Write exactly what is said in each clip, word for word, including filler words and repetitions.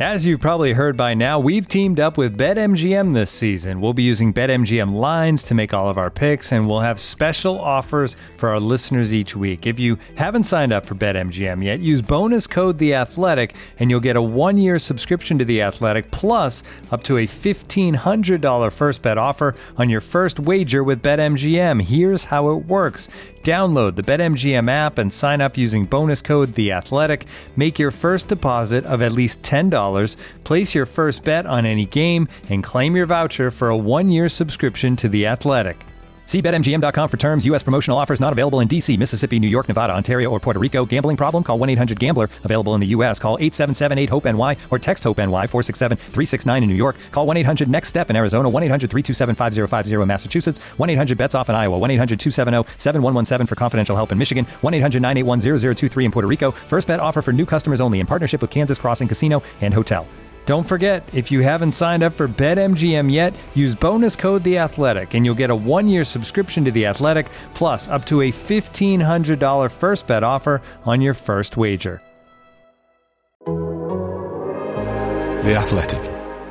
As you've probably heard by now, we've teamed up with BetMGM this season. We'll be using BetMGM lines to make all of our picks, and we'll have special offers for our listeners each week. If you haven't signed up for BetMGM yet, use bonus code The Athletic, and you'll get a one-year subscription to The Athletic, plus up to a fifteen hundred dollars first bet offer on your first wager with BetMGM. Here's how it works. Download the BetMGM app and sign up using bonus code The Athletic. Make your first deposit of at least ten dollars, place your first bet on any game, and claim your voucher for a one-year subscription to The Athletic. See Bet M G M dot com for terms. U S promotional offers not available in D C, Mississippi, New York, Nevada, Ontario, or Puerto Rico. Gambling problem? Call one eight hundred gambler. Available in the U S. Call eight seven seven eight hope N Y or text HOPE-NY four six seven three six nine in New York. Call one eight hundred next step in Arizona. one eight hundred three two seven five zero five zero in Massachusetts. one eight hundred bets off in Iowa. one eight hundred two seven zero seven one one seven for confidential help in Michigan. one eight hundred nine eight one zero zero two three in Puerto Rico. First bet offer for new customers only in partnership with Kansas Crossing Casino and Hotel. Don't forget, if you haven't signed up for BetMGM yet, use bonus code The Athletic, and you'll get a one-year subscription to The Athletic, plus up to a fifteen hundred dollars first bet offer on your first wager. The Athletic.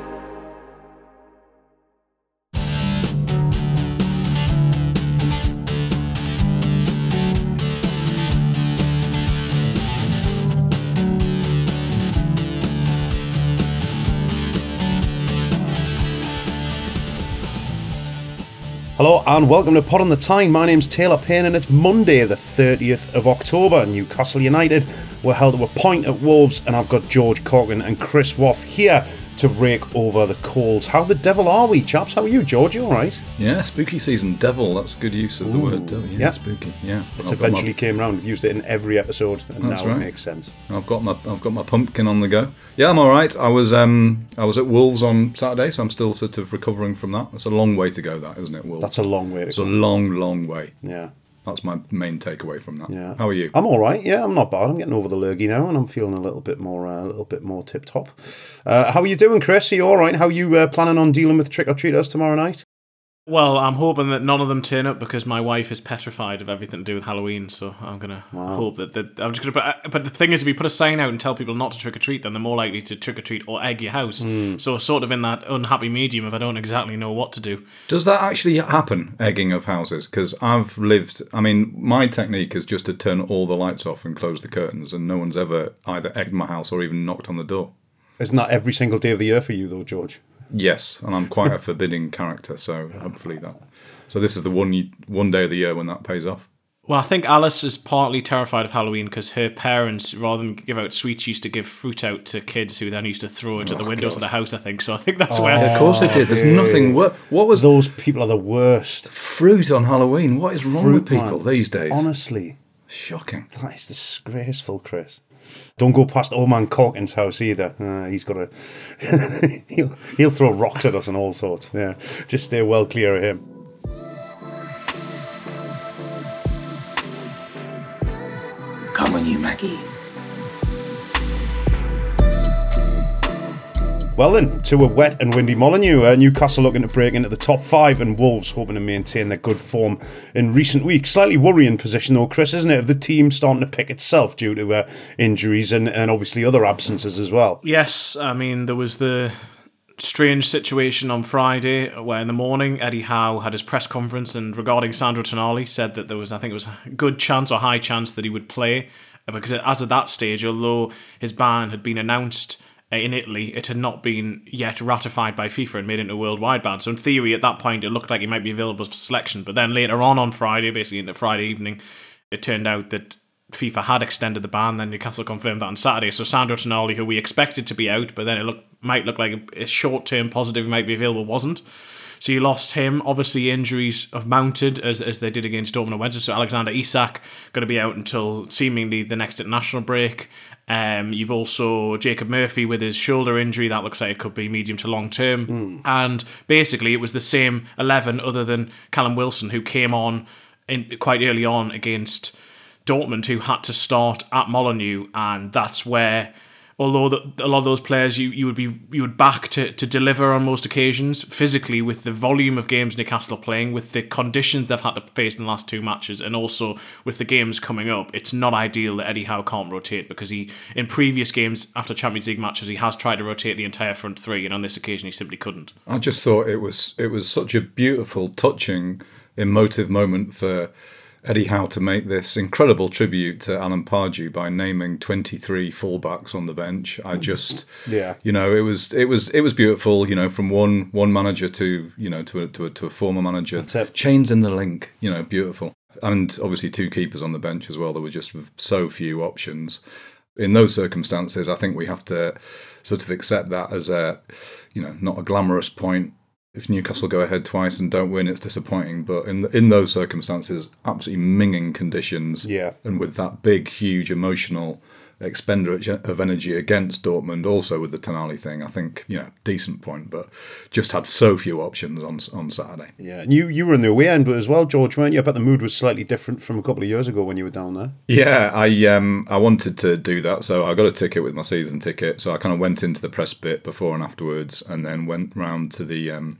Hello and welcome to Pod on the Tyne. My name's Taylor Payne and it's Monday the thirtieth of October. Newcastle United were held to a point at Wolves, and I've got George Corkin and Chris Woff here to rake over the coals. How the devil are we, chaps? How are you, George? You alright? Yeah, spooky season. Devil, that's good use of the Ooh, word devil. Yeah, yeah. Spooky. Yeah. It's I've eventually my, came round. We've used it in every episode and that's now right. It makes sense. I've got my I've got my pumpkin on the go. Yeah, I'm alright. I was um I was at Wolves on Saturday, so I'm still sort of recovering from that. It's a long way to go, that, isn't it, Wolves? That's a long way to it's go. It's a long, long way. Yeah. That's my main takeaway from that. Yeah. How are you? I'm all right. Yeah, I'm not bad. I'm getting over the lurgy now, and I'm feeling a little bit more, uh, a little bit more tip top. Uh, how are you doing, Chris? Are you all right? How are you uh, planning on dealing with trick or treaters tomorrow night? Well, I'm hoping that none of them turn up because my wife is petrified of everything to do with Halloween. So I'm gonna wow. hope that, that I'm just gonna. Put, but the thing is, if you put a sign out and tell people not to trick or treat, then they're more likely to trick or treat or egg your house. Mm. So sort of in that unhappy medium if I don't exactly know what to do. Does that actually happen, egging of houses? Because I've lived. I mean, my technique is just to turn all the lights off and close the curtains, and no one's ever either egged my house or even knocked on the door. Isn't that every single day of the year for you, though, George? Yes, and I'm quite a forbidding character, so hopefully that. So this is the one one day of the year when that pays off. Well, I think Alice is partly terrified of Halloween because her parents, rather than give out sweets, used to give fruit out to kids who then used to throw it oh, at the windows God. of the house, I think. So I think that's oh, where... Of course they did. There's nothing worse. What was... Those people are the worst. Fruit on Halloween. What is wrong fruit, with people man. these days? Honestly. Shocking. That is disgraceful, Chris. Don't go past old man Corkin's house either. Uh, he's got a... he'll, he'll throw rocks at us and all sorts. Yeah, just stay well clear of him. Come on, you Maggie. Well then, to a wet and windy Molineux. Uh, Newcastle looking to break into the top five, and Wolves hoping to maintain their good form in recent weeks. Slightly worrying position though, Chris, isn't it, of the team starting to pick itself due to uh, injuries and, and obviously other absences as well. Yes, I mean, there was the strange situation on Friday where in the morning Eddie Howe had his press conference and regarding Sandro Tonali said that there was, I think it was a good chance or high chance that he would play, because as of that stage, although his ban had been announced in Italy, it had not been yet ratified by FIFA and made into a worldwide ban. So in theory, at that point, it looked like he might be available for selection. But then later on on Friday, basically into Friday evening, it turned out that FIFA had extended the ban. Then Newcastle confirmed that on Saturday. So Sandro Tonali, who we expected to be out, but then it look, might look like a short-term positive he might be available, wasn't. So you lost him. Obviously, injuries have mounted as as they did against Dortmund on Wednesday. So Alexander Isak going to be out until seemingly the next international break. Um, you've also Jacob Murphy with his shoulder injury. That looks like it could be medium to long term. Mm. And basically, it was the same eleven other than Callum Wilson, who came on in quite early on against Dortmund, who had to start at Molineux. And that's where although the, a lot of those players you, you would be you would back to, to deliver on most occasions physically, with the volume of games Newcastle are playing, with the conditions they've had to face in the last two matches, and also with the games coming up, it's not ideal that Eddie Howe can't rotate, because he, in previous games after Champions League matches, he has tried to rotate the entire front three, and on this occasion he simply couldn't. I just thought it was it was such a beautiful, touching, emotive moment for Eddie Howe to make this incredible tribute to Alan Pardew by naming twenty-three fullbacks on the bench. I just, yeah, you know, it was it was it was beautiful. You know, from one one manager to you know to a, to a, to a former manager, chains in the link. You know, beautiful, and obviously two keepers on the bench as well. There were just so few options. In those circumstances, I think we have to sort of accept that as a, you know, not a glamorous point. If Newcastle go ahead twice and don't win, it's disappointing. But in the, in those circumstances, absolutely minging conditions, yeah, and with that big, huge emotional expenditure of energy against Dortmund, also with the Tonali thing, I think, you know, decent point, but just had so few options on on Saturday. Yeah, and you, you were in the away end as well, George, weren't you? I bet the mood was slightly different from a couple of years ago when you were down there. Yeah, I um I wanted to do that, so I got a ticket with my season ticket, so I kind of went into the press bit before and afterwards, and then went round to the um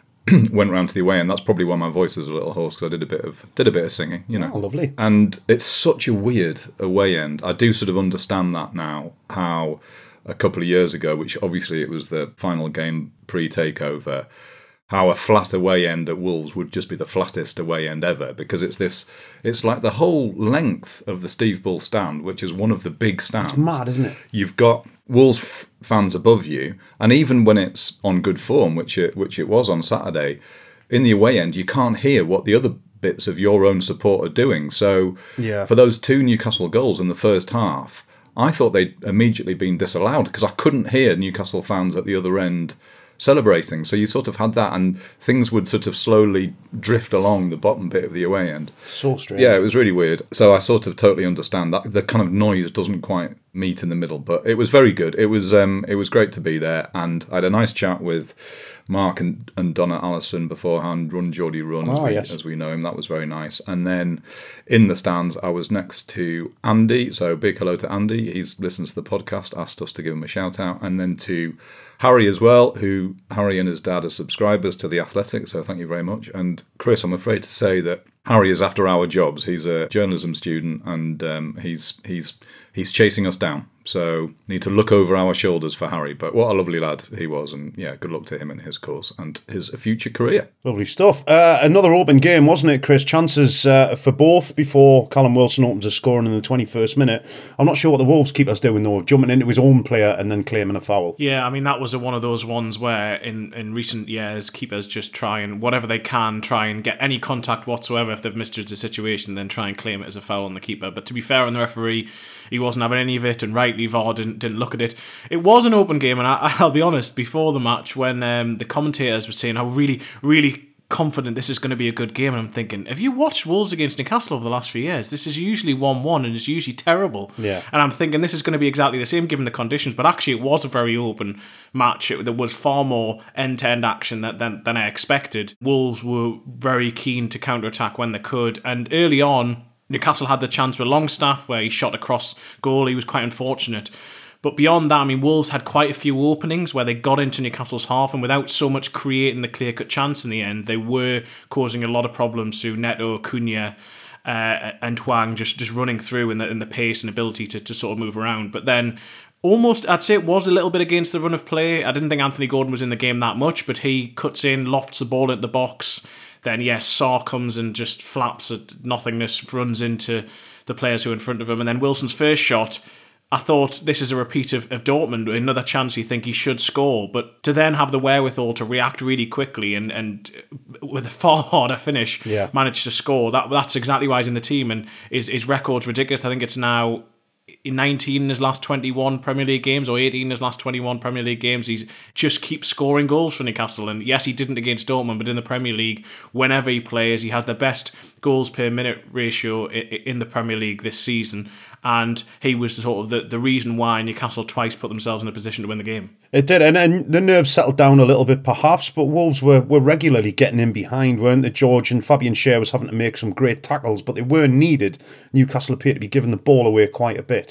went round to the away, and that's probably why my voice was a little hoarse, because I did a bit of did a bit of singing, you know. Oh, lovely. And it's such a weird away end. I do sort of understand that now, how a couple of years ago, which obviously it was the final game pre-takeover, how a flat away end at Wolves would just be the flattest away end ever, because it's this, it's like the whole length of the Steve Bull stand, which is one of the big stands. It's mad, isn't it? You've got Wolves f- fans above you, and even when it's on good form, which it which it was on Saturday, in the away end you can't hear what the other bits of your own support are doing. So yeah. For those two Newcastle goals in the first half, I thought they'd immediately been disallowed, because I couldn't hear Newcastle fans at the other end celebrating. So you sort of had that, and things would sort of slowly drift along the bottom bit of the away end. So strange. Yeah, it was really weird. So I sort of totally understand that the kind of noise doesn't quite meet in the middle, but it was very good. It was um, it was great to be there, and I had a nice chat with Mark and, and Donna Allison beforehand, Run Geordie Run, as, oh, we, yes. as we know him. That was very nice. And then in the stands, I was next to Andy. So big hello to Andy. He's listens to the podcast, asked us to give him a shout out. And then to Harry as well, who Harry and his dad are subscribers to The Athletic. So thank you very much. And Chris, I'm afraid to say that Harry is after our jobs. He's a journalism student, and um, he's he's he's chasing us down. So need to look over our shoulders for Harry. But what a lovely lad he was, and yeah, good luck to him in his course and his future career. Lovely stuff. Uh, another open game, wasn't it, Chris? Chances uh, for both before Callum Wilson opens a scoring in the twenty-first minute. I'm not sure what the Wolves keeper's doing though, jumping into his own player and then claiming a foul. Yeah, I mean, that was a, one of those ones where in, in recent years, keepers just try and, whatever they can, try and get any contact whatsoever. If they've misjudged the situation, then try and claim it as a foul on the keeper. But to be fair on the referee, he wasn't having any of it, and rightly V A R didn't, didn't look at it. It was an open game, and I, I'll be honest, before the match, when um, the commentators were saying how really, really confident this is going to be a good game, and I'm thinking, have you watched Wolves against Newcastle over the last few years? This is usually one one, and it's usually terrible. Yeah. And I'm thinking this is going to be exactly the same given the conditions, but actually it was a very open match. It, there was far more end-to-end action than, than, than I expected. Wolves were very keen to counter-attack when they could, and early on, Newcastle had the chance with Longstaff where he shot across goal. He was quite unfortunate. But beyond that, I mean, Wolves had quite a few openings where they got into Newcastle's half, and without so much creating the clear-cut chance in the end, they were causing a lot of problems to Neto, Cunha, uh, and Hwang just, just running through in the, in the pace and ability to, to sort of move around. But then almost, I'd say it was a little bit against the run of play. I didn't think Anthony Gordon was in the game that much, but he cuts in, lofts the ball at the box. Then, yes, Sarr comes and just flaps at nothingness, runs into the players who are in front of him. And then Wilson's first shot, I thought this is a repeat of, of Dortmund, another chance you think he should score. But to then have the wherewithal to react really quickly and, and with a far harder finish, yeah. manage to score, that that's exactly why he's in the team. And his, his record's ridiculous. I think it's now nineteen in his last twenty-one Premier League games, or eighteen in his last twenty-one Premier League games. He's just keeps scoring goals for Newcastle, and yes, he didn't against Dortmund, but in the Premier League, whenever he plays, he has the best goals per minute ratio in the Premier League this season, and he was sort of the, the reason why Newcastle twice put themselves in a position to win the game. It did, and, and the nerves settled down a little bit perhaps, but Wolves were, were regularly getting in behind, weren't they, George? And Fabian Schär was having to make some great tackles, but they were needed. Newcastle appeared to be giving the ball away quite a bit.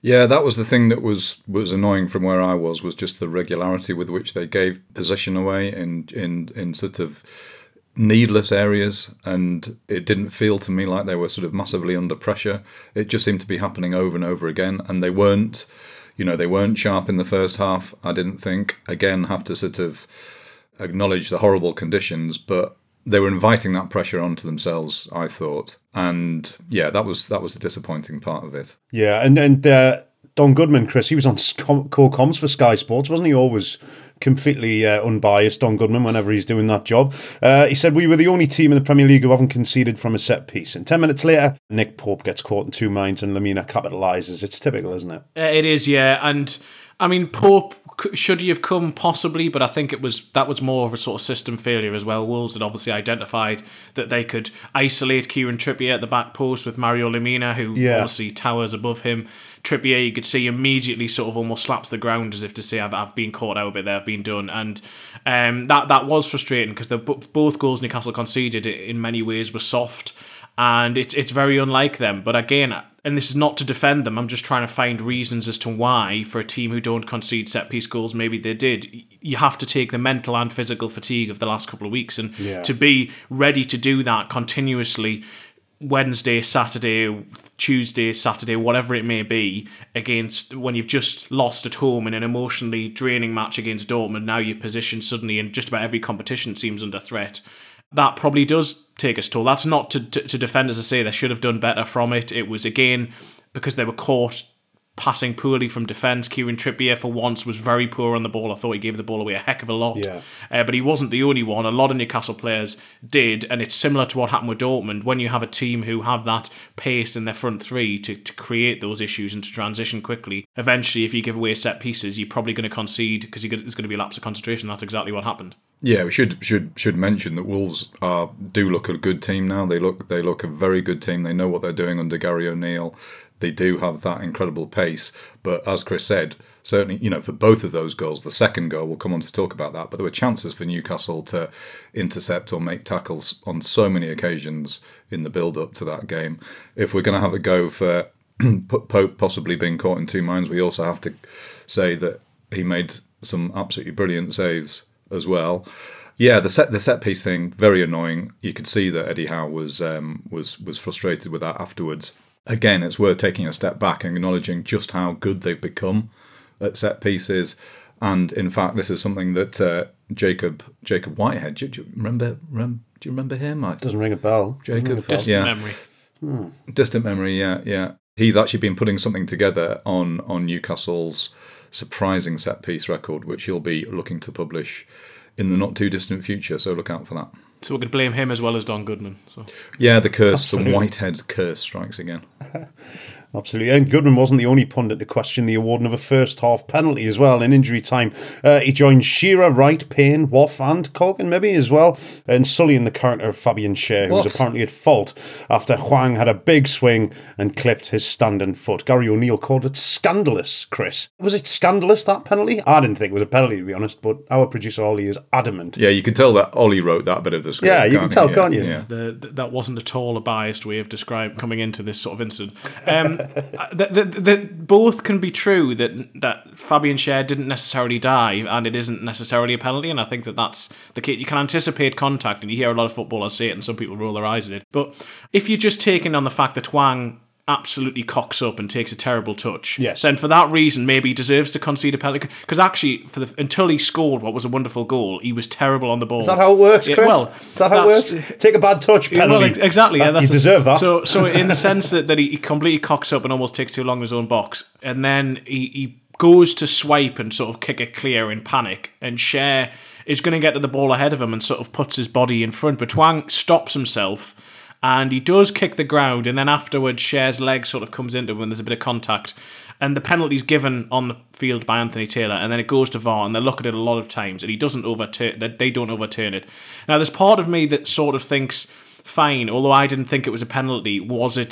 Yeah, that was the thing that was, was annoying from where I was, was just the regularity with which they gave possession away in, in, in sort of needless areas, and it didn't feel to me like they were sort of massively under pressure. It just seemed to be happening over and over again, and they weren't, you know, they weren't sharp in the first half, I didn't think. Again, have to sort of acknowledge the horrible conditions, but they were inviting that pressure onto themselves, I thought. And yeah, that was that was the disappointing part of it. Yeah, and, and uh, Don Goodman, Chris, he was on core comms for Sky Sports, wasn't he? Always completely uh, unbiased, Don Goodman, whenever he's doing that job. Uh, he said, we were the only team in the Premier League who haven't conceded from a set piece. And ten minutes later, Nick Pope gets caught in two minds and Lamina capitalises. It's typical, isn't it? Uh, it is, yeah. And, I mean, Pope, should he have come? Possibly, but I think it was that was more of a sort of system failure as well. Wolves had obviously identified that they could isolate Kieran Trippier at the back post with Mario Lemina, who yeah. obviously towers above him. Trippier, you could see immediately sort of almost slaps the ground as if to say, I've, I've been caught out a bit there, I've been done. And um, that, that was frustrating because the, both goals Newcastle conceded in many ways were soft, and it's it's very unlike them. But again, and this is not to defend them, I'm just trying to find reasons as to why, for a team who don't concede set-piece goals, maybe they did. You have to take the mental and physical fatigue of the last couple of weeks, and yeah. to be ready to do that continuously Wednesday, Saturday, Tuesday, Saturday, whatever it may be, against when you've just lost at home in an emotionally draining match against Dortmund, now your position suddenly in just about every competition seems under threat. That probably does take its toll. That's not to, to, to defend, as I say, they should have done better from it. It was, again, because they were caught passing poorly from defence. Kieran Trippier, for once, was very poor on the ball. I thought he gave the ball away a heck of a lot. Yeah. Uh, but he wasn't the only one. A lot of Newcastle players did, and it's similar to what happened with Dortmund. When you have a team who have that pace in their front three to, to create those issues and to transition quickly, eventually, if you give away set pieces, you're probably going to concede because there's going to be a lapse of concentration. That's exactly what happened. Yeah, we should should should mention that Wolves are do look a good team now. They look they look a very good team. They know what they're doing under Gary O'Neill. They do have that incredible pace. But as Chris said, certainly, you know, for both of those goals, the second goal, we'll come on to talk about that, but there were chances for Newcastle to intercept or make tackles on so many occasions in the build-up to that game. If we're going to have a go for Pope possibly being caught in two minds, we also have to say that he made some absolutely brilliant saves as well. Yeah, the set the set piece thing, very annoying. You could see that Eddie Howe was um, was was frustrated with that afterwards. Again, it's worth taking a step back and acknowledging just how good they've become at set pieces. And in fact, this is something that uh, Jacob Jacob Whitehead. Do you, do you remember? Rem, do you remember him? I, Doesn't ring a bell. Jacob, ring a bell. Distant yeah, memory. Hmm. distant memory. Yeah, yeah. He's actually been putting something together on on Newcastle's surprising set piece record, which he'll be looking to publish in the not too distant future. So look out for that. So we could blame him as well as Don Goodman. So. Yeah, the curse, Absolutely. the Whitehead curse strikes again. Absolutely. And Goodman wasn't the only pundit to question the awarding of a first half penalty as well in injury time. Uh, he joined Shearer, Wright, Payne, Woff and Colgan maybe as well. And sullying the character of Fabian Schär, who What? was apparently at fault after Hwang had a big swing and clipped his standing foot. Gary O'Neill called it scandalous, Chris. Was it scandalous, that penalty? I didn't think it was a penalty, to be honest, but our producer Ollie is adamant. Yeah, you can tell that Ollie wrote that bit of the script. Yeah, you can can't tell, you? can't you? Yeah. The, the, that wasn't at all a biased way of describing coming into this sort of incident. Um, the, the, the, both can be true that that Fabian Schär didn't necessarily dive, and it isn't necessarily a penalty. And I think that that's the case. You can anticipate contact, and you hear a lot of footballers say it, and some people roll their eyes at it. But if you're just taking on the fact that Hwang absolutely cocks up and takes a terrible touch, yes, then for that reason maybe he deserves to concede a penalty, because actually for the, until he scored what was a wonderful goal, he was terrible on the ball. Is that how it works, Chris? Yeah, well, is that how it works? Take a bad touch, penalty. Well, exactly. Yeah, That- that's you deserve that. So, so in the sense that, that he, he completely cocks up and almost takes too long in his own box, and then he, he goes to swipe and sort of kick it clear in panic, and Schär is going to get to the ball ahead of him and sort of puts his body in front, but Hwang stops himself. And he does kick the ground, and then afterwards Schär's leg sort of comes into him when there's a bit of contact. And the penalty's given on the field by Anthony Taylor, and then it goes to V A R, and they look at it a lot of times, and he doesn't overturn that. They don't overturn it. Now, there's part of me that sort of thinks, fine, although I didn't think it was a penalty, was it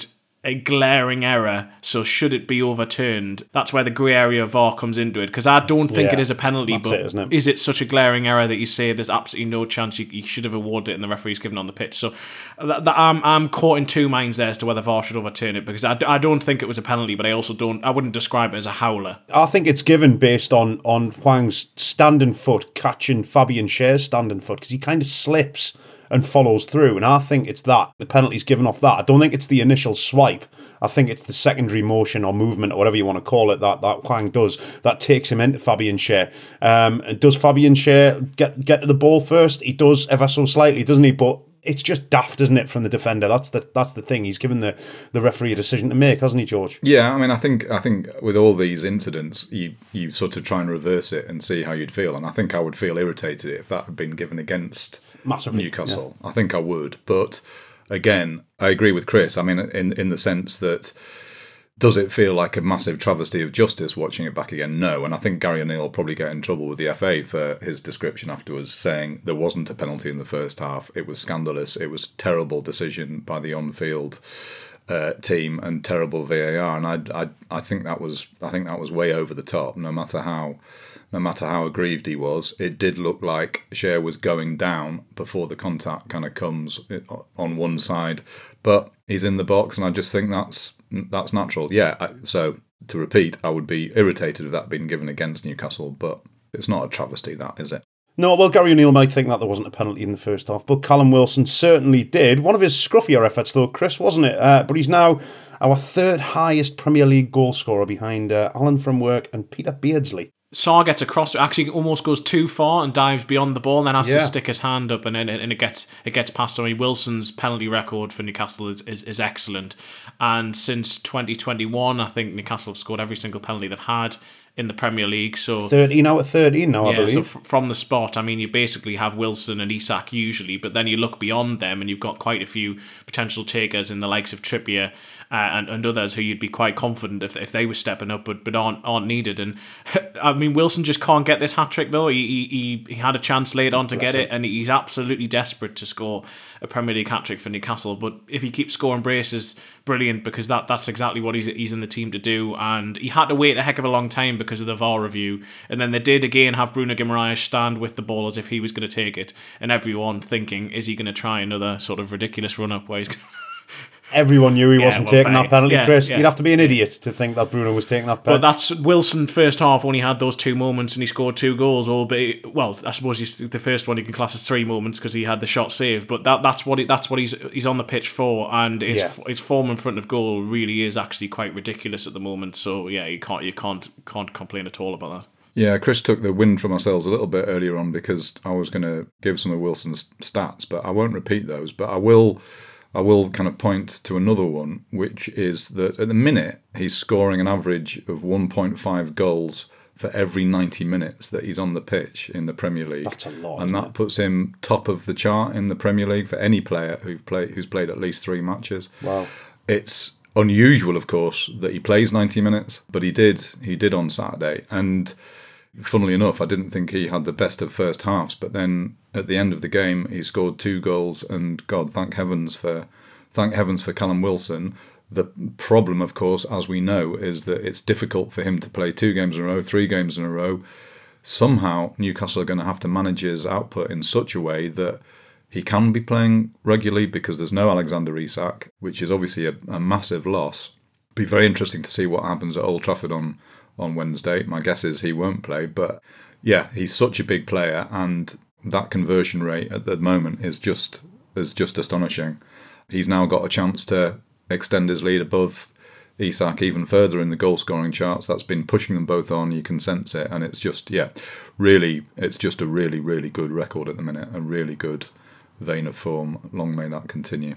a glaring error, so should it be overturned? That's where the grey area of V A R comes into it, because I don't think Yeah, it is a penalty, that's but it, isn't it? is it such a glaring error that you say there's absolutely no chance you, you should have awarded it and the referee's given on the pitch? So that, that, I'm I'm caught in two minds there as to whether V A R should overturn it, because I, I don't think it was a penalty, but I also don't, I wouldn't describe it as a howler. I think it's given based on, on Hwang's standing foot catching Fabian Schär's standing foot, because he kind of slips and follows through, and I think it's that. The penalty's given off that. I don't think it's the initial swipe. I think it's the secondary motion or movement or whatever you want to call it that, that Hwang does that takes him into Fabian Schär. Um, does Fabian Schär get, get to the ball first? He does ever so slightly, doesn't he? But it's just daft, isn't it, from the defender? That's the that's the thing. He's given the, the referee a decision to make, hasn't he, George? Yeah, I mean, I think I think with all these incidents, you you sort of try and reverse it and see how you'd feel. And I think I would feel irritated if that had been given against Massively, Newcastle. Yeah. I think I would. But again, I agree with Chris. I mean, in in the sense that, does it feel like a massive travesty of justice watching it back again? No. And I think Gary O'Neill will probably get in trouble with the F A for his description afterwards, saying there wasn't a penalty in the first half. It was scandalous. It was a terrible decision by the on-field uh, team and terrible V A R. And I, I, I think that was, I think that was way over the top. No matter how, no matter how aggrieved he was, it did look like Schär was going down before the contact kind of comes on one side. But he's in the box, and I just think that's that's natural. Yeah, I, so to repeat, I would be irritated if that had been given against Newcastle, but it's not a travesty, that, is it? No, well, Gary O'Neill might think that there wasn't a penalty in the first half, but Callum Wilson certainly did. One of his scruffier efforts, though, Chris, wasn't it? Uh, but he's now our third highest Premier League goal scorer behind uh, Alan from Work and Peter Beardsley. Sarr gets across, actually almost goes too far and dives beyond the ball, and then has Yeah. to stick his hand up, and then and it gets it gets past. I mean, Wilson's penalty record for Newcastle is, is, is excellent, and since twenty twenty-one, I think Newcastle have scored every single penalty they've had in the Premier League. So thirteen out of thirteen now, I yeah, believe. so f- from the spot, I mean, you basically have Wilson and Isak usually, but then you look beyond them and you've got quite a few potential takers in the likes of Trippier uh, and, and others who you'd be quite confident if if they were stepping up, but but aren't aren't needed. And I mean, Wilson just can't get this hat trick though. He he he had a chance late on to get it, and he's absolutely desperate to score a Premier League hat trick for Newcastle. But if he keeps scoring braces, brilliant, because that that's exactly what he's he's in the team to do. And he had to wait a heck of a long time because of the V A R review, and then they did again have Bruno Guimaraes stand with the ball as if he was going to take it, and everyone thinking, is he going to try another sort of ridiculous run up where he's Everyone knew he Yeah, wasn't well, taking fair. that penalty, Yeah, Chris. yeah. You'd have to be an idiot to think that Bruno was taking that penalty. But that's Wilson first half only had those two moments and he scored two goals. Albeit, well, I suppose he's the first one you can class as three moments because he had the shot saved. But that that's what he, that's what he's he's on the pitch for, and his Yeah. his form in front of goal really is actually quite ridiculous at the moment. So yeah, you can't you can't can't complain at all about that. Yeah, Chris took the wind from ourselves a little bit earlier on because I was going to give some of Wilson's stats, but I won't repeat those. But I will, I will kind of point to another one, which is that at the minute he's scoring an average of one point five goals for every ninety minutes that he's on the pitch in the Premier League. That's a lot, and isn't that it? puts him top of the chart in the Premier League for any player who play who's played at least three matches. Wow. It's unusual, of course, that he plays ninety minutes, but he did. He did on Saturday, and funnily enough, I didn't think he had the best of first halves, but then at the end of the game, he scored two goals, and God, thank heavens for, thank heavens for Callum Wilson. The problem, of course, as we know, is that it's difficult for him to play two games in a row, three games in a row. Somehow, Newcastle are going to have to manage his output in such a way that he can be playing regularly because there's no Alexander Isak, which is obviously a, a massive loss. Be very interesting to see what happens at Old Trafford on on Wednesday. My guess is he won't play, but yeah, he's such a big player, and that conversion rate at the moment is just is just astonishing. He's now got a chance to extend his lead above Isak even further in the goal scoring charts. That's been pushing them both on, you can sense it, and it's just, yeah, really, it's just a really, really good record at the minute, a really good vein of form. Long may that continue.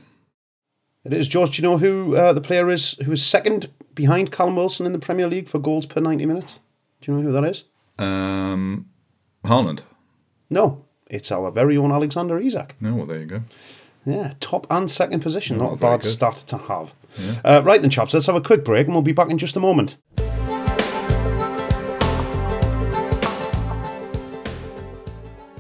It is. George, do you know who uh, the player is who is second behind Callum Wilson in the Premier League for goals per ninety minutes? Do you know who that is? Um, Haaland. No, it's our very own Alexander Isak. No, well, there you go. Yeah, top and second position. Oh, Not a very bad good. stat to have. Yeah. Uh, right then, chaps, let's have a quick break and we'll be back in just a moment.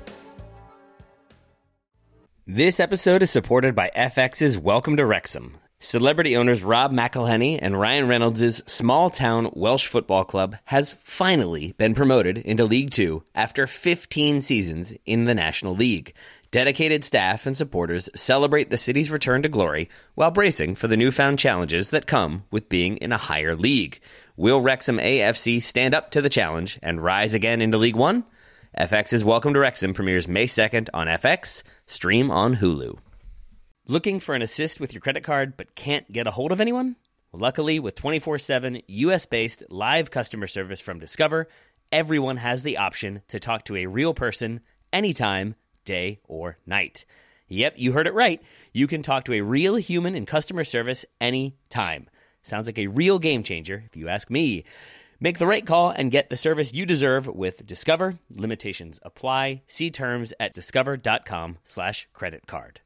This episode is supported by F X's Welcome to Wrexham. Celebrity owners Rob McElhenney and Ryan Reynolds' small-town Welsh football club has finally been promoted into League Two after fifteen seasons in the National League. Dedicated staff and supporters celebrate the city's return to glory while bracing for the newfound challenges that come with being in a higher league. Will Wrexham A F C stand up to the challenge and rise again into League One? F X's Welcome to Wrexham premieres May second on F X, stream on Hulu. Looking for an assist with your credit card but can't get a hold of anyone? Luckily, with twenty-four seven U S-based live customer service from Discover, everyone has the option to talk to a real person anytime, day or night. Yep, you heard it right. You can talk to a real human in customer service anytime. Sounds like a real game changer, if you ask me. Make the right call and get the service you deserve with Discover. Limitations apply. See terms at discover.com slash credit card.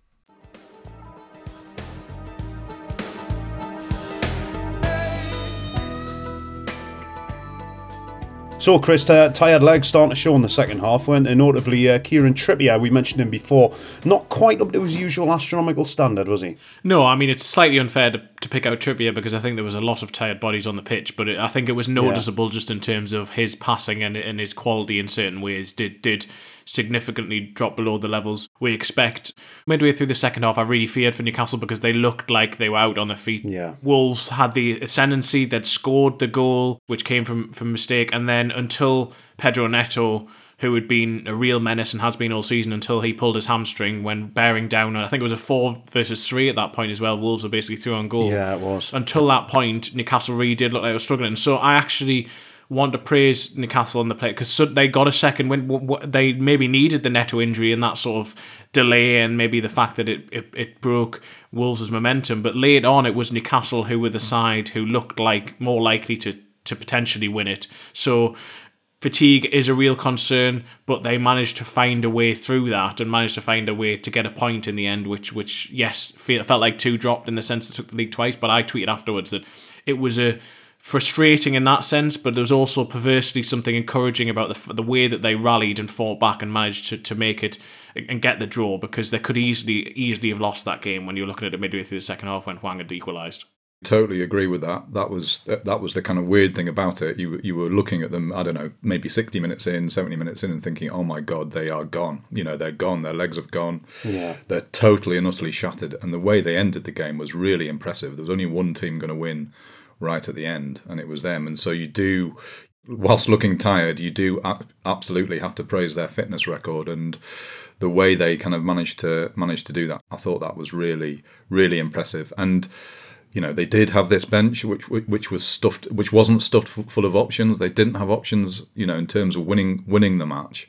So, Chris, uh, tired legs starting to show in the second half, weren't they? Notably, uh, Kieran Trippier, we mentioned him before, not quite up to his usual astronomical standard, was he? No, I mean, it's slightly unfair to, to pick out Trippier because I think there was a lot of tired bodies on the pitch, but it, I think it was noticeable yeah. just in terms of his passing and, and his quality in certain ways did did significantly drop below the levels we expect. Midway through the second half, I really feared for Newcastle because they looked like they were out on their feet. Yeah. Wolves had the ascendancy, they'd scored the goal, which came from, from mistake, and then until Pedro Neto, who had been a real menace and has been all season until he pulled his hamstring when bearing down, and I think it was a four versus three at that point as well. Wolves were basically through on goal. Yeah, it was. Until that point, Newcastle really did look like they were struggling. So I actually want to praise Newcastle on the play because they got a second win. They maybe needed the Neto injury and that sort of delay and maybe the fact that it, it, it broke Wolves' momentum. But late on, it was Newcastle who were the side who looked like more likely to, to potentially win it. So fatigue is a real concern, but they managed to find a way through that and managed to find a way to get a point in the end, which, which yes, felt like two dropped in the sense that took the league twice. But I tweeted afterwards that it was a frustrating in that sense, but there was also perversely something encouraging about the the way that they rallied and fought back and managed to, to make it and get the draw, because they could easily easily have lost that game when you're looking at it midway through the second half when Hwang had equalised. Totally agree with that. That was that was the kind of weird thing about it. You you were looking at them, I don't know, maybe sixty minutes in, seventy minutes in, and thinking, oh my God, they are gone. You know, they're gone. Their legs have gone. Yeah. They're totally and utterly shattered. And the way they ended the game was really impressive. There was only one team going to win right at the end, and it was them. And so you do, whilst looking tired, you do absolutely have to praise their fitness record and the way they kind of managed to manage to do that. I thought that was really, really impressive. And you know, they did have this bench which which was stuffed, which wasn't stuffed full of options. They didn't have options, you know, in terms of winning winning the match.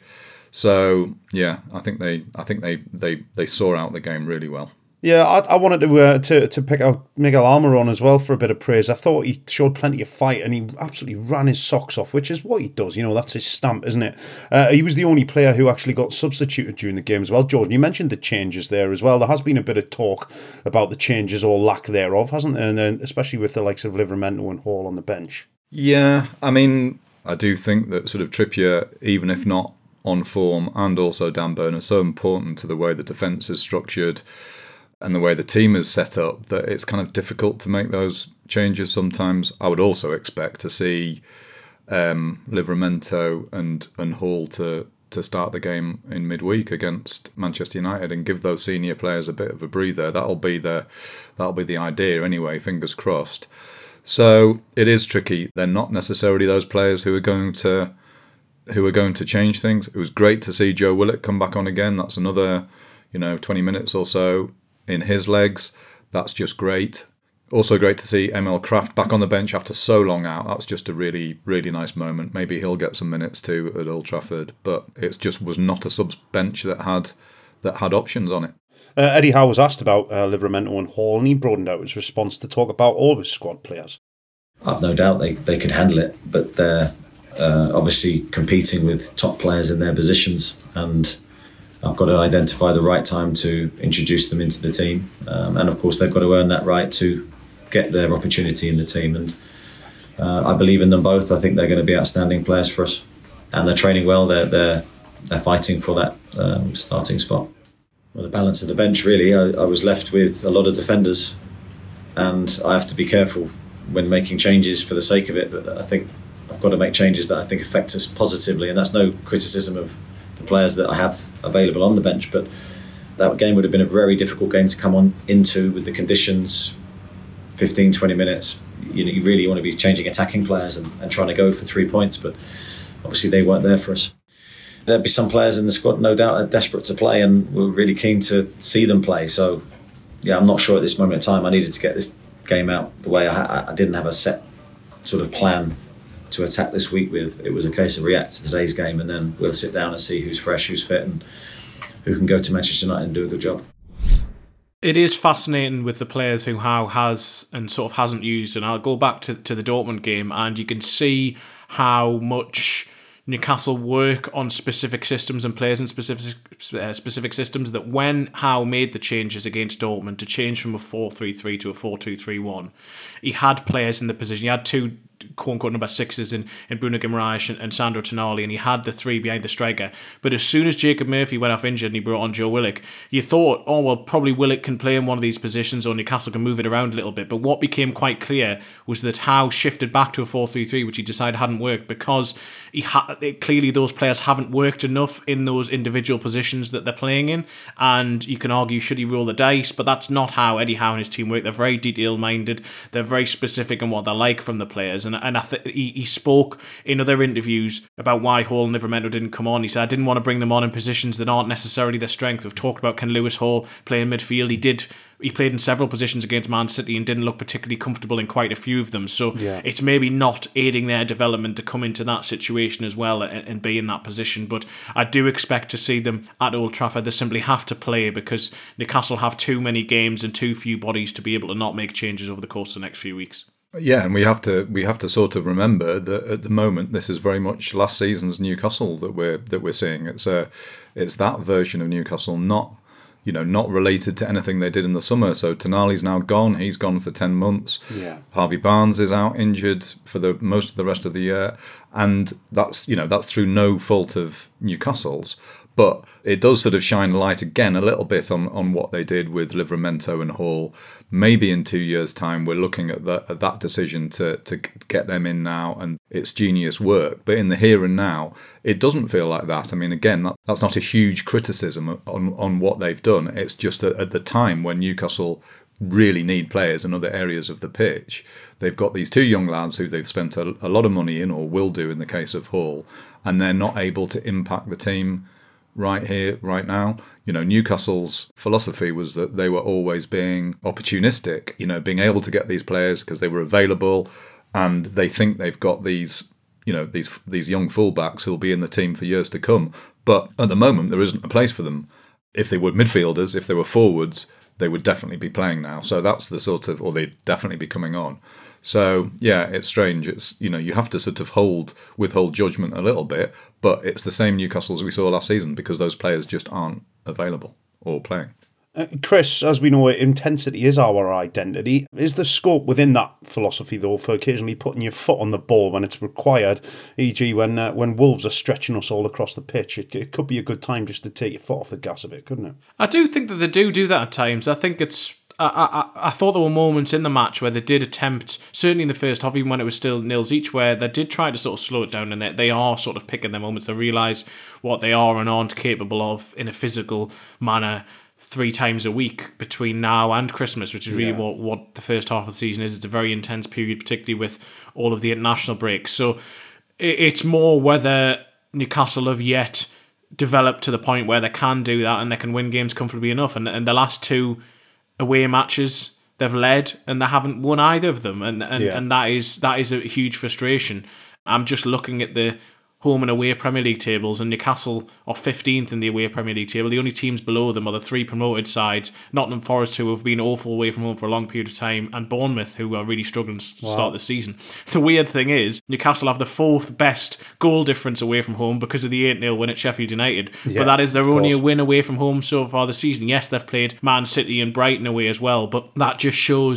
So yeah, I think they I think they they, they saw out the game really well. Yeah, I, I wanted to, uh, to to pick out Miguel Almiron as well for a bit of praise. I thought he showed plenty of fight and he absolutely ran his socks off, which is what he does. You know, that's his stamp, isn't it? Uh, he was the only player who actually got substituted during the game as well. Jordan, you mentioned the changes there as well. There has been a bit of talk about the changes or lack thereof, hasn't there? And then especially with the likes of Livramento and Hall on the bench. Yeah, I mean, I do think that sort of Trippier, even if not on form, and also Dan Burn are so important to the way the defence is structured and the way the team is set up, that it's kind of difficult to make those changes sometimes. I would also expect to see um, Livramento and, and Hall to, to start the game in midweek against Manchester United and give those senior players a bit of a breather. That'll be the that'll be the idea anyway, fingers crossed. So it is tricky. They're not necessarily those players who are going to who are going to change things. It was great to see Joe Willock come back on again. That's another, you know, twenty minutes or so in his legs. That's just great. Also great to see Emil Kraft back on the bench after so long out. That's just a really, really nice moment. Maybe he'll get some minutes too at Old Trafford, but it just was not a sub bench that had that had options on it. Uh, Eddie Howe was asked about uh, Livramento and Hall, and he broadened out his response to talk about all of his squad players. I've no doubt they they could handle it, but they're uh, obviously competing with top players in their positions, and I've got to identify the right time to introduce them into the team. Um, and of course, they've got to earn that right to get their opportunity in the team. And uh, I believe in them both. I think they're going to be outstanding players for us. And they're training well. They're they're, they're fighting for that um, starting spot. Well, the balance of the bench, really, I, I was left with a lot of defenders and I have to be careful when making changes for the sake of it. But I think I've got to make changes that I think affect us positively, and that's no criticism of the players that I have available on the bench. But that game would have been a very difficult game to come on into with the conditions. fifteen, twenty minutes, you know, you really want to be changing attacking players and, and trying to go for three points, but obviously they weren't there for us. There'd be some players in the squad, no doubt, are desperate to play, and we're really keen to see them play. So, yeah, I'm not sure at this moment in time I needed to get this game out the way I, I didn't have a set sort of plan to attack this week with. It was a case of react to today's game, and then we'll sit down and see who's fresh, who's fit, and who can go to Manchester United and do a good job. It is fascinating with the players who Howe has and sort of hasn't used, and I'll go back to, to the Dortmund game, and you can see how much Newcastle work on specific systems and players in specific uh, specific systems, that when Howe made the changes against Dortmund to change from a four three three to a four two three one, he had players in the position. He had two quote-unquote number sixes in, in Bruno Guimaraes and, and Sandro Tonali, and he had the three behind the striker. But as soon as Jacob Murphy went off injured and he brought on Joe Willock, you thought, oh, well, probably Willock can play in one of these positions or Newcastle can move it around a little bit. But what became quite clear was that Howe shifted back to a four three three, which he decided hadn't worked, because he ha- clearly those players haven't worked enough in those individual positions that they're playing in. And you can argue, should he roll the dice? But that's not how Eddie Howe and his team work. They're very detail-minded. They're very specific in what they like from the players. And, and I think he, he spoke in other interviews about why Hall and Livramento didn't come on. He said, I didn't want to bring them on in positions that aren't necessarily their strength. We've talked about, can Lewis Hall play in midfield? He did. He played in several positions against Man City and didn't look particularly comfortable in quite a few of them. So yeah. It's maybe not aiding their development to come into that situation as well and, and be in that position. But I do expect to see them at Old Trafford. They simply have to play because Newcastle have too many games and too few bodies to be able to not make changes over the course of the next few weeks. Yeah, and we have to we have to sort of remember that at the moment this is very much last season's Newcastle that we're that we're seeing. It's a it's that version of Newcastle, not you know not related to anything they did in the summer. So Tonali's now gone; he's gone for ten months. Yeah. Harvey Barnes is out injured for the most of the rest of the year, and that's you know that's through no fault of Newcastle's. But it does sort of shine a light again a little bit on, on what they did with Livramento and Hall. Maybe in two years' time we're looking at, the, at that decision to, to get them in now, and it's genius work. But in the here and now, it doesn't feel like that. I mean, again, that, that's not a huge criticism on, on what they've done. It's just at, at the time when Newcastle really need players in other areas of the pitch. They've got these two young lads who they've spent a, a lot of money in, or will do in the case of Hall, and they're not able to impact the team right here, right now. You know, Newcastle's philosophy was that they were always being opportunistic, you know, being able to get these players because they were available, and they think they've got these, you know, these these young fullbacks who'll be in the team for years to come. But at the moment, there isn't a place for them. If they were midfielders, if they were forwards, they would definitely be playing now. So that's the sort of, or they'd definitely be coming on. So, yeah, it's strange. It's, you know, you have to sort of hold, withhold judgment a little bit, but it's the same Newcastle as we saw last season because those players just aren't available or playing. Uh, Chris, as we know, intensity is our identity. Is there scope within that philosophy, though, for occasionally putting your foot on the ball when it's required, for example when uh, when Wolves are stretching us all across the pitch? It, it could be a good time just to take your foot off the gas a bit, couldn't it? I do think that they do do that at times. I think it's... I, I, I thought there were moments in the match where they did attempt, certainly in the first half, even when it was still nils each, where they did try to sort of slow it down, and they, they are sort of picking their moments. They realise what they are and aren't capable of in a physical manner three times a week between now and Christmas, which is really yeah. what, what the first half of the season is. It's a very intense period, particularly with all of the international breaks. So it, it's more whether Newcastle have yet developed to the point where they can do that and they can win games comfortably enough. And, and the last two away matches they've led and they haven't won either of them, and and, yeah. and that is that is a huge frustration. I'm just looking at the home and away Premier League tables, and Newcastle are fifteenth in the away Premier League table. The only teams below them are the three promoted sides, Nottingham Forest, who have been awful away from home for a long period of time, and Bournemouth, who are really struggling to wow. start the season. The weird thing is, Newcastle have the fourth best goal difference away from home because of the eight nil win at Sheffield United. Yeah, but that is their only a win away from home so far this season. Yes, they've played Man City and Brighton away as well, but that just shows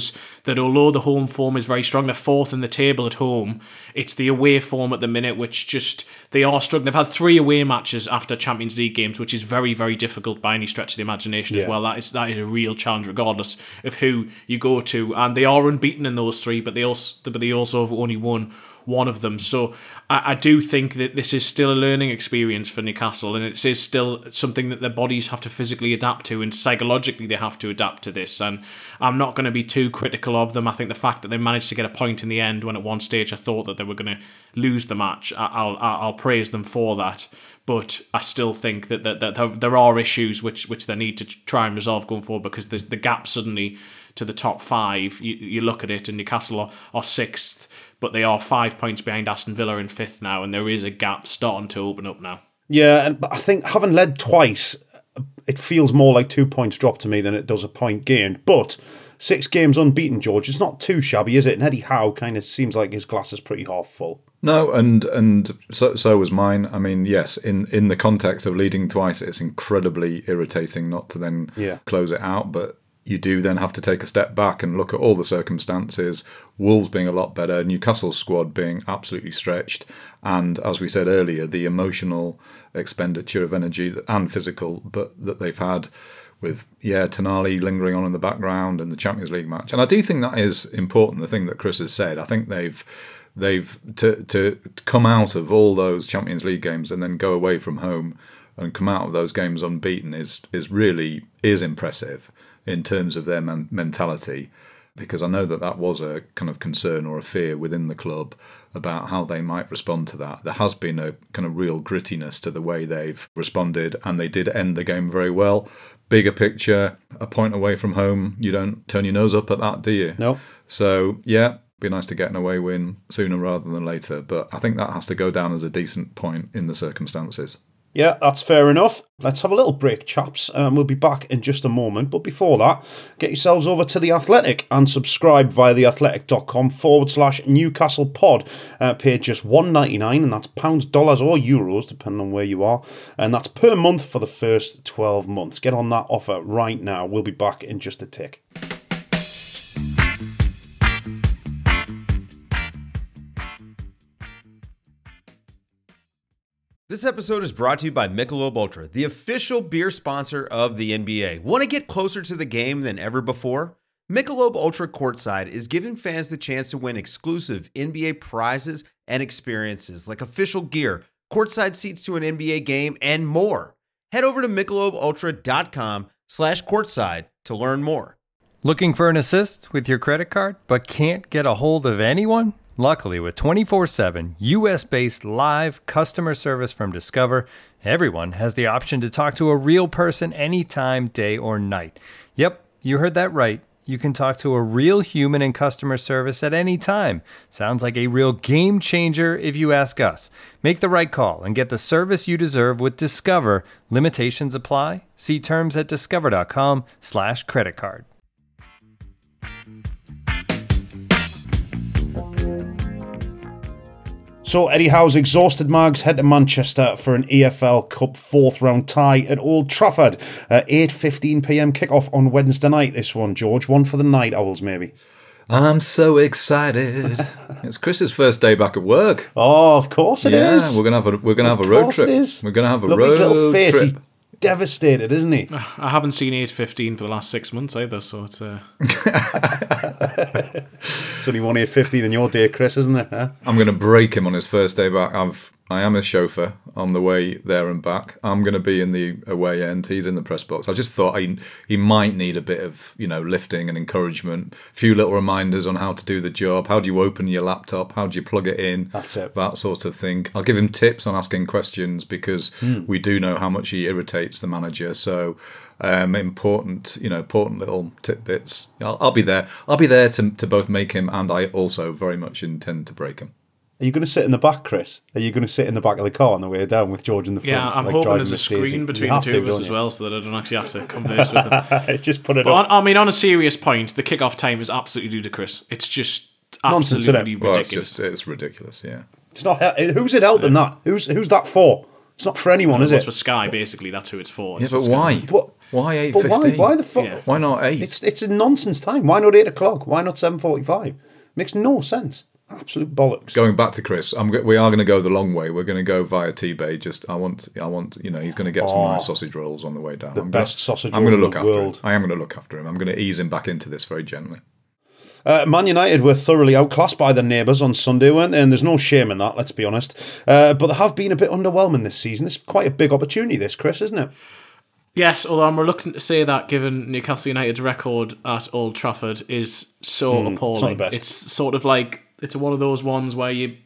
that although the home form is very strong, they're fourth in the table at home, it's the away form at the minute which just, they are struggling. They've had three away matches after Champions League games, which is very, very difficult by any stretch of the imagination yeah. as well. That is that is a real challenge regardless of who you go to. And they are unbeaten in those three, but they also, but they also have only won one of them. So I, I do think that this is still a learning experience for Newcastle, and it is still something that their bodies have to physically adapt to, and psychologically they have to adapt to this. And I'm not going to be too critical of them. I think the fact that they managed to get a point in the end, when at one stage I thought that they were going to lose the match, I'll I'll, I'll praise them for that. But I still think that, that, that there are issues which, which they need to try and resolve going forward, because there's the gap suddenly to the top five. You, you look at it, and Newcastle are, are sixth, but they are five points behind Aston Villa in fifth now, and there is a gap starting to open up now. Yeah, and I think having led twice, it feels more like two points dropped to me than it does a point gained. But six games unbeaten, George, it's not too shabby, is it? And Eddie Howe kind of seems like his glass is pretty half full. No, and and so so was mine. I mean, yes, in, in the context of leading twice, it's incredibly irritating not to then yeah. close it out, but you do then have to take a step back and look at all the circumstances. Wolves being a lot better, Newcastle's squad being absolutely stretched, and as we said earlier, the emotional expenditure of energy and physical, but that they've had with, yeah, Tonali lingering on in the background and the Champions League match. And I do think that is important, the thing that Chris has said. I think they've they've to to come out of all those Champions League games and then go away from home and come out of those games unbeaten is is really is impressive in terms of their man- mentality, because I know that that was a kind of concern or a fear within the club about how they might respond to that. There has been a kind of real grittiness to the way they've responded, and they did end the game very well. Bigger picture, a point away from home, you don't turn your nose up at that, do you? No. So, yeah, be nice to get an away win sooner rather than later, but I think that has to go down as a decent point in the circumstances. Yeah, that's fair enough. Let's have a little break, chaps. Um, we'll be back in just a moment. But before that, get yourselves over to The Athletic and subscribe via theathletic.com forward slash Newcastle pod. Uh, pay just one ninety-nine, and that's pounds, dollars or euros, depending on where you are. And that's per month for the first twelve months. Get on that offer right now. We'll be back in just a tick. This episode is brought to you by Michelob Ultra, the official beer sponsor of the N B A. Want to get closer to the game than ever before? Michelob Ultra Courtside is giving fans the chance to win exclusive N B A prizes and experiences like official gear, courtside seats to an N B A game, and more. Head over to michelobultra.com slash courtside to learn more. Looking for an assist with your credit card but can't get a hold of anyone? Luckily, with twenty-four seven U S-based live customer service from Discover, everyone has the option to talk to a real person anytime, day or night. Yep, you heard that right. You can talk to a real human in customer service at any time. Sounds like a real game changer if you ask us. Make the right call and get the service you deserve with Discover. Limitations apply. See terms at discover.com slash credit card. So Eddie Howe's exhausted Mags head to Manchester for an E F L Cup fourth round tie at Old Trafford. Uh, eight fifteen p.m. kickoff on Wednesday night, this one, George. One for the Night Owls, maybe. I'm so excited. It's Chris's first day back at work. Oh, of course it yeah, is. Yeah, we're gonna have a we're gonna of have a road trip. It is. We're gonna have a Look road at his little face. trip. He's devastated, isn't he? I haven't seen eight fifteen for the last six months either, so it's uh... It's only one eight fifteen in your day, Chris, isn't it? Huh? I'm going to break him on his first day back. I've, I am a chauffeur on the way there and back. I'm going to be in the away end. He's in the press box. I just thought he, he might need a bit of, you know, lifting and encouragement. A few little reminders on how to do the job. How do you open your laptop? How do you plug it in? That's it. That sort of thing. I'll give him tips on asking questions because mm. we do know how much he irritates the manager. So um, important, you know, important little tidbits. I'll, I'll be there. I'll be there to to both make him, and I also very much intend to break him. Are you going to sit in the back, Chris? Are you going to sit in the back of the car on the way down with George in the front? Yeah, I'm like hoping there's a Mercedes? screen between you the two to, of us as you? well, so that I don't actually have to converse with them. Just put it but up. On, I mean, on a serious point, the kickoff time is absolutely ludicrous. It's just Nonsense, absolutely isn't it? ridiculous. Well, it's just it's ridiculous. Yeah. It's not. Who's it helping yeah. that? Who's who's that for? It's not for anyone, is It's it? for Sky, basically. That's who it's for. Yeah, It's but for Sky. why? But, Why eight but fifteen? why? Why the fuck? Yeah. Why not eight? It's it's a nonsense time. Why not eight o'clock? Why not seven forty-five? Makes no sense. Absolute bollocks. Going back to Chris, I'm, go- we are going to go the long way. We're going to go via T-Bay. Just, I want, I want, you know, he's going to get some Oh, nice sausage rolls on the way down. the I'm best gonna, sausage I'm rolls going to in look the after world. him. I am going to look after him. I'm going to ease him back into this very gently. Uh, Man United were thoroughly outclassed by their neighbours on Sunday, weren't they? And there's no shame in that, let's be honest. Uh, but they have been a bit underwhelming this season. It's quite a big opportunity, this, Chris, isn't it? Yes, although I'm reluctant to say that given Newcastle United's record at Old Trafford is so Mm, appalling. it's not the best. It's sort of like, it's one of those ones where you,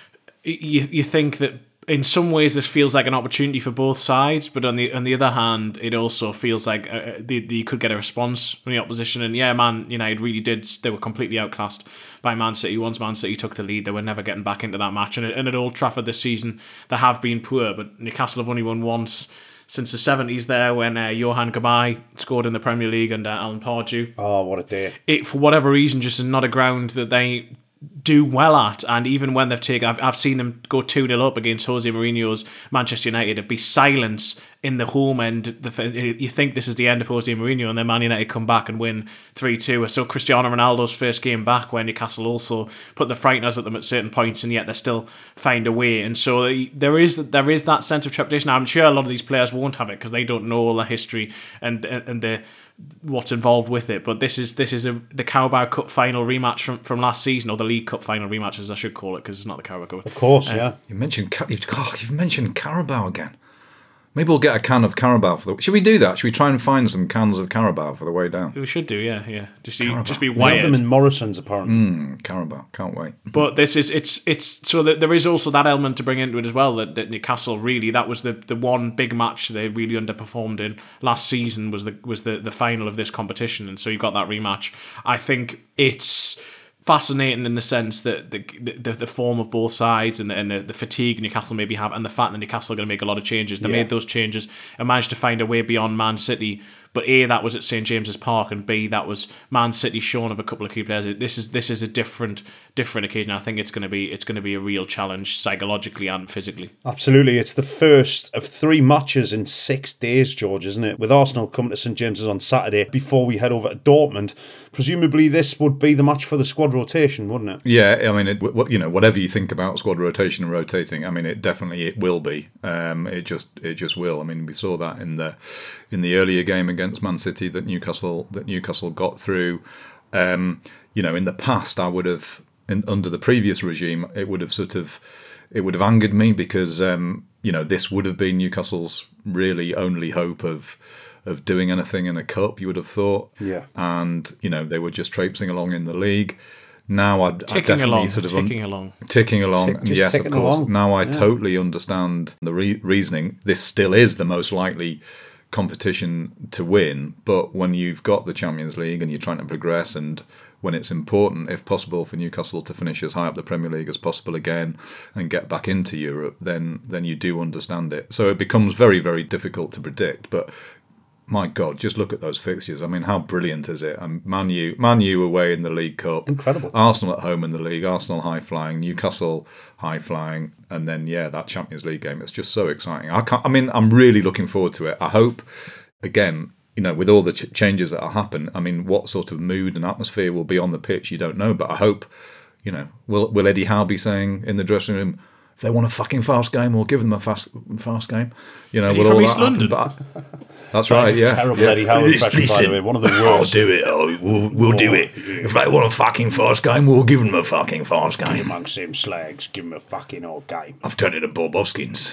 you you think that in some ways this feels like an opportunity for both sides, but on the on the other hand, it also feels like uh, they, they could get a response from the opposition. And yeah, Man United really did. They were completely outclassed by Man City. Once Man City took the lead, they were never getting back into that match. And, and at Old Trafford this season, they have been poor, but Newcastle have only won once since the seventies there when uh, Johan Gabay scored in the Premier League under Alan Pardew. Oh, what a day. It, for whatever reason, just is not a ground that they do well at, and even when they've taken, I've, I've seen them go two nil up against Jose Mourinho's Manchester United. It'd be silence in the home end. The, you think this is the end of Jose Mourinho, and then Man United come back and win three two. So Cristiano Ronaldo's first game back, when Newcastle also put the frighteners at them at certain points, and yet they still find a way. And so there is there is that sense of trepidation. I'm sure a lot of these players won't have it because they don't know all the history and and the what's involved with it, but this is this is a, the Carabao Cup final rematch from, from last season, or the League Cup final rematch, as I should call it, because it's not the Carabao Cup. Of course, Uh, yeah. You mentioned, Ca- you've, oh, you've mentioned Carabao again. Maybe we'll get a can of Carabao for the. Should we do that? Should we try and find some cans of Carabao for the way down? We should do, yeah, yeah. Just be, Carabao. just be We have wired. them in Morrison's, apparently. Mm, Carabao, can't wait. But this is it's it's so that there is also that element to bring into it as well, that, that Newcastle really, that was the, the one big match they really underperformed in last season, was the was the, the final of this competition, and so you've got that rematch. I think it's fascinating in the sense that the the, the form of both sides and the, and the, the fatigue Newcastle maybe have, and the fact that Newcastle are going to make a lot of changes. They Yeah. made those changes and managed to find a way beyond Man City. But A, that was at St James's Park, and B, that was Man City shorn of a couple of key players. This is this is a different different occasion. I think it's going to be it's going to be a real challenge psychologically and physically. Absolutely. It's the first of three matches in six days, George, isn't it? With Arsenal coming to St James's on Saturday before we head over to Dortmund. Presumably this would be the match for the squad rotation, wouldn't it? Yeah, I mean, it, w- you know, whatever you think about squad rotation and rotating, I mean, it definitely it will be. Um, it just it just will. I mean, we saw that in the in the earlier game against Man City that Newcastle that Newcastle got through. Um, you know, in the past, I would have in, under the previous regime, it would have sort of it would have angered me because um, you know, this would have been Newcastle's really only hope of. of doing anything in a cup, you would have thought. Yeah. And, you know, they were just traipsing along in the league. Now I'd, I'd Ticking definitely along, sort of... ticking along. Ticking along, Tick- and just yes, of ticking course. along. Now I Yeah. totally understand the re- reasoning. This still is the most likely competition to win, but when you've got the Champions League and you're trying to progress, and when it's important, if possible, for Newcastle to finish as high up the Premier League as possible again and get back into Europe, then then you do understand it. So it becomes very, very difficult to predict, but my God, just look at those fixtures. I mean, how brilliant is it? Um, Man U, Man U away in the League Cup. Incredible. Arsenal at home in the league. Arsenal high-flying. Newcastle high-flying. And then, yeah, that Champions League game. It's just so exciting. I can't. I mean, I'm really looking forward to it. I hope, again, you know, with all the ch- changes that will happen, I mean, what sort of mood and atmosphere will be on the pitch, you don't know. But I hope, you know, will will Eddie Howe be saying in the dressing room, if they want a fucking fast game, we'll give them a fast fast game. You know, Is he will from all East that happen? London? But that's right, yeah. Terrible yeah. Eddie Howe impression, by the way. One of the worst. I'll do it. Oh, we'll we'll do it. If they want a fucking fast game, we'll give them a fucking fast game. Amongst them slags, give him a fucking old game. I've turned it to Bob Hoskins.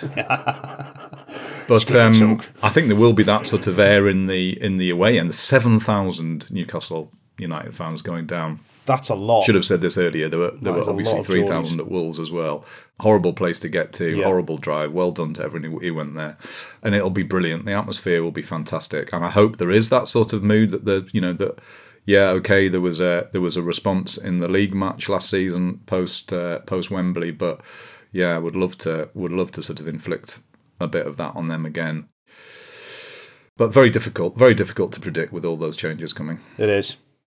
But um, I think there will be that sort of air in the in the away end. seven thousand Newcastle United fans going down. That's a lot. Should have said this earlier. There were there That were is a obviously lot of three thousand at Wolves as well. Horrible place to get to. Yeah. Horrible drive. Well done to everyone who went there, and it'll be brilliant. The atmosphere will be fantastic, and I hope there is that sort of mood that the you know that yeah okay there was a there was a response in the league match last season post uh, post Wembley, but yeah, I would love to would love to sort of inflict a bit of that on them again. But very difficult, very difficult to predict with all those changes coming. It is.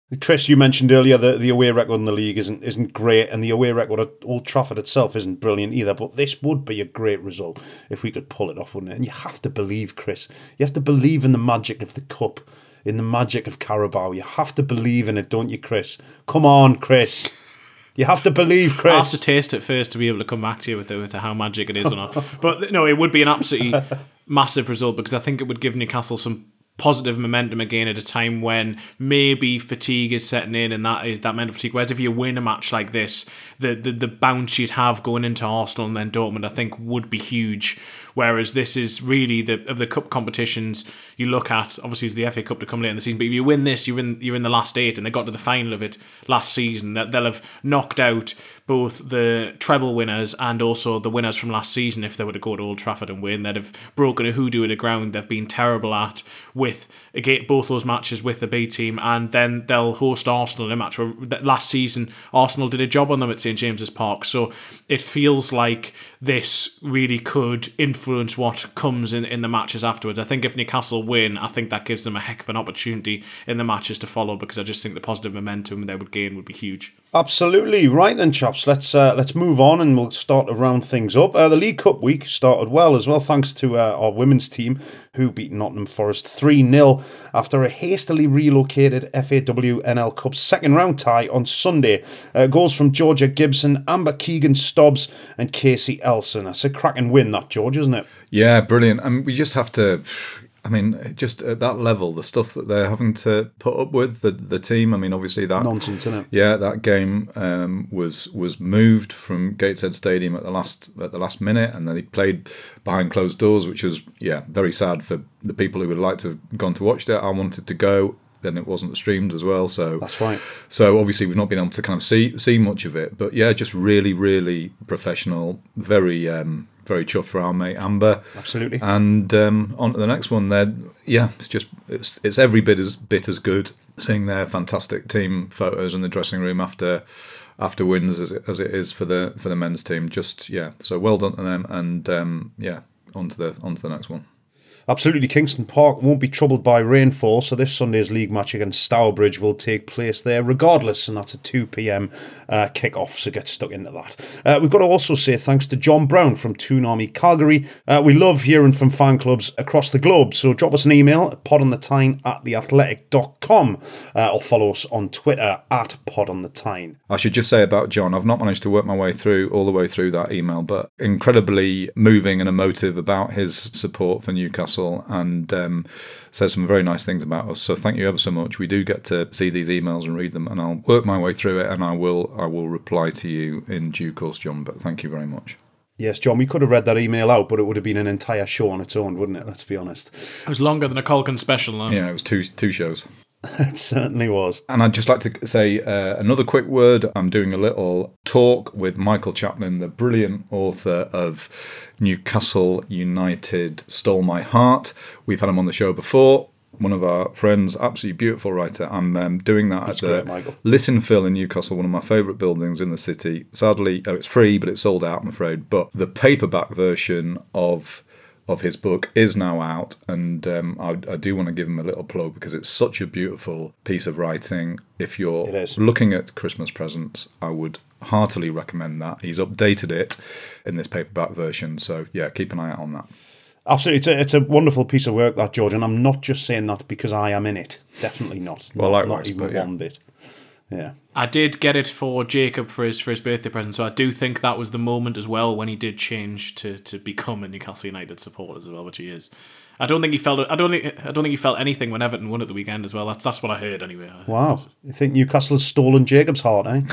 Chris, you mentioned earlier that the away record in the league isn't isn't great, and the away record at Old Trafford itself isn't brilliant either, but this would be a great result if we could pull it off, wouldn't it? And you have to believe, Chris. You have to believe in the magic of the cup, in the magic of Carabao. You have to believe in it, don't you, Chris? Come on, Chris. You have to believe, Chris. I have to taste it first to be able to come back to you with, the, with the how magic it is or not. But no, it would be an absolutely massive result, because I think it would give Newcastle some positive momentum again at a time when maybe fatigue is setting in, and that is that mental fatigue. Whereas if you win a match like this, the, the the bounce you'd have going into Arsenal and then Dortmund, I think, would be huge. Whereas this is really the of the cup competitions you look at. Obviously, it's the F A Cup to come later in the season, but if you win this, you're in you're in the last eight, and they got to the final of it last season. That they'll have knocked out both the treble winners and also the winners from last season if they were to go to Old Trafford and win. They'd have broken a hoodoo of the ground they've been terrible at with again both those matches with the B team, and then they'll host Arsenal in a match where last season Arsenal did a job on them at St James's Park. So it feels like this really could influence what comes in, in the matches afterwards. I think if Newcastle win, I think that gives them a heck of an opportunity in the matches to follow, because I just think the positive momentum they would gain would be huge. Absolutely. Right then, chaps, let's uh, let's move on and we'll start to round things up. Uh, the League Cup week started well as well, thanks to uh, our women's team, who beat Nottingham Forest three nil after a hastily relocated F A W N L Cup second round tie on Sunday. Uh, goals from Georgia Gibson, Amber Keegan-Stubbs and Casey Elson. That's a cracking win, that, George, isn't it? Yeah, brilliant. I mean, we just have to... I mean, just at that level, the stuff that they're having to put up with, the the team. I mean, obviously that nonsense, isn't it? Yeah, that game um, was was moved from Gateshead Stadium at the last at the last minute, and then they played behind closed doors, which was yeah very sad for the people who would like to have gone to watch it. I wanted to go, then it wasn't streamed as well. So that's right. So obviously we've not been able to kind of see see much of it, but yeah, just really really professional, very. Um, Very chuffed for our mate Amber. Absolutely. And um, on to the next one. There, yeah, it's just it's it's every bit as bit as good. Seeing their fantastic team photos in the dressing room after after wins as it, as it is for the for the men's team. Just yeah, so well done to them. And um, yeah, on to the on to the next one. Absolutely, Kingston Park won't be troubled by rainfall, so this Sunday's league match against Stourbridge will take place there regardless, and that's a two p.m. uh, kick-off, so get stuck into that. Uh, we've got to also say thanks to John Brown from Toon Army Calgary. Uh, we love hearing from fan clubs across the globe, so drop us an email at podonthetyne at theathletic dot com uh, or follow us on Twitter at podonthetyne. I should just say about John, I've not managed to work my way through all the way through that email, but incredibly moving and emotive about his support for Newcastle, and um, says some very nice things about us. So thank you ever so much. We do get to see these emails and read them, and I'll work my way through it, and I will I will reply to you in due course, John. But thank you very much. Yes, John, we could have read that email out, but it would have been an entire show on its own, wouldn't it? Let's be honest. It was longer than a Colgan special, though. Yeah, it was two two shows. It certainly was. And I'd just like to say uh, another quick word. I'm doing a little talk with Michael Chaplin, the brilliant author of Newcastle United Stole My Heart. We've had him on the show before. One of our friends, absolutely beautiful writer. I'm um, doing that That's at great, the Listen Phil in Newcastle, one of my favourite buildings in the city. Sadly, oh, it's free, but it's sold out, I'm afraid. But the paperback version of of his book is now out, and um, I, I do want to give him a little plug because it's such a beautiful piece of writing. If you're looking at Christmas presents, I would heartily recommend that. He's updated it in this paperback version, so yeah, keep an eye out on that. Absolutely, it's a, it's a wonderful piece of work, that, George, and I'm not just saying that because I am in it. Definitely not. Well, not, likewise, not even but, yeah. one bit. Yeah. I did get it for Jacob for his for his birthday present, so I do think that was the moment as well when he did change to, to become a Newcastle United supporter as well, which he is. I don't think he felt. I don't think. I don't think he felt anything when Everton won at the weekend as well. That's that's what I heard anyway. Wow, you think Newcastle has stolen Jacob's heart, eh?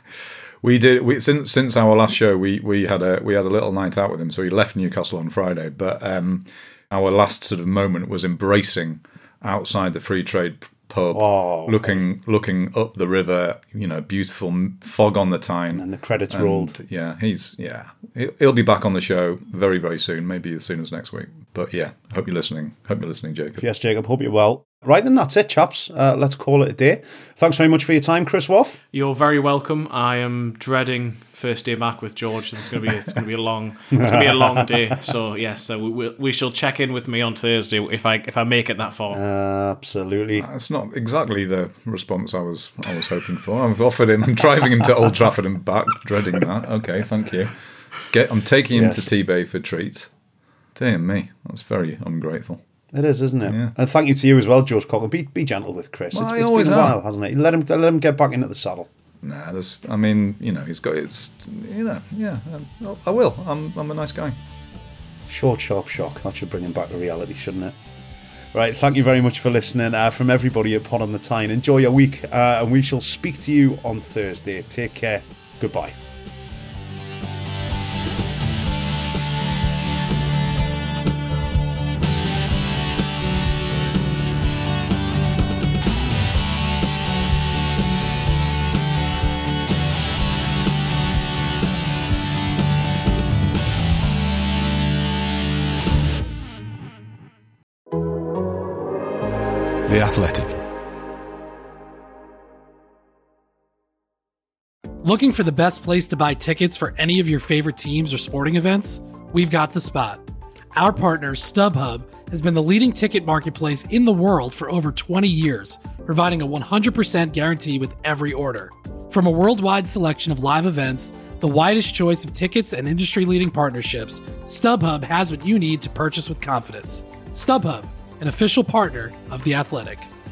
We did. We since since our last show, we we had a we had a little night out with him. So he left Newcastle on Friday, but um, our last sort of moment was embracing outside the free trade pub, oh, looking okay. looking up the river. You know, beautiful fog on the Tyne, and then the credits and, rolled. Yeah, he's yeah. He'll be back on the show very very soon, maybe as soon as next week. But yeah, hope you're listening. Hope you're listening, Jacob. Yes, Jacob. Hope you're well. Right, then that's it, chaps. Uh, let's call it a day. Thanks very much for your time, Chris Woff. You're very welcome. I am dreading first day back with George. It's going to be it's going to be a long it's going to be a long day. So yes, so we, we we shall check in with me on Thursday if I if I make it that far. Uh, absolutely. That's not exactly the response I was I was hoping for. I've offered him. I'm driving him to Old Trafford and back, dreading that. Okay, thank you. Get. I'm taking him yes. to T-Bay for treats. Dear me, that's very ungrateful. It is, isn't it? Yeah. And thank you to you as well, George Coughlin. Be be gentle with Chris. Well, it's I it's always been a am. while, hasn't it? Let him let him get back into the saddle. Nah, there's. I mean, you know, he's got. It's. You know, yeah. I will. I'm. I'm a nice guy. Short, sharp shock. That should bring him back to reality, shouldn't it? Right. Thank you very much for listening. Uh, from everybody at Pod on the Tyne. Enjoy your week, uh, and we shall speak to you on Thursday. Take care. Goodbye. The Athletic. Looking for the best place to buy tickets for any of your favorite teams or sporting events? We've got the spot. Our partner, StubHub, has been the leading ticket marketplace in the world for over twenty years, providing a one hundred percent guarantee with every order. From a worldwide selection of live events, the widest choice of tickets and industry-leading partnerships, StubHub has what you need to purchase with confidence. StubHub, an official partner of The Athletic.